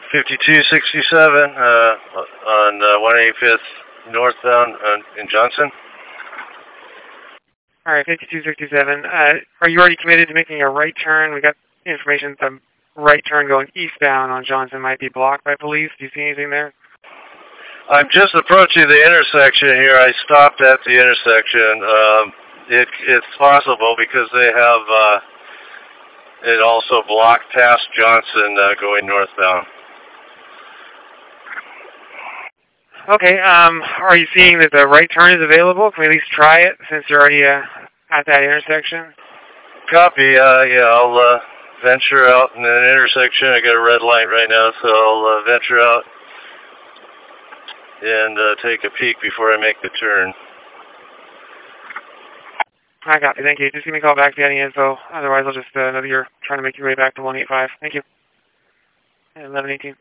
5267 on 185th northbound in Johnson. All right, 5267. Are you already committed to making a right turn? We got information that the right turn going eastbound on Johnson might be blocked by police. Do you see anything there? I'm just approaching the intersection here. I stopped at the intersection. It's possible because they have it also blocked past Johnson going northbound. Okay, are you seeing that the right turn is available? Can we at least try it since you're already at that intersection? Copy. Yeah, I'll venture out in an intersection. I got a red light right now, so I'll venture out and take a peek before I make the turn. I got you. Thank you. Just give me a call back if you have any info. Otherwise, I'll just know that you're trying to make your way back to 185. Thank you. 1118.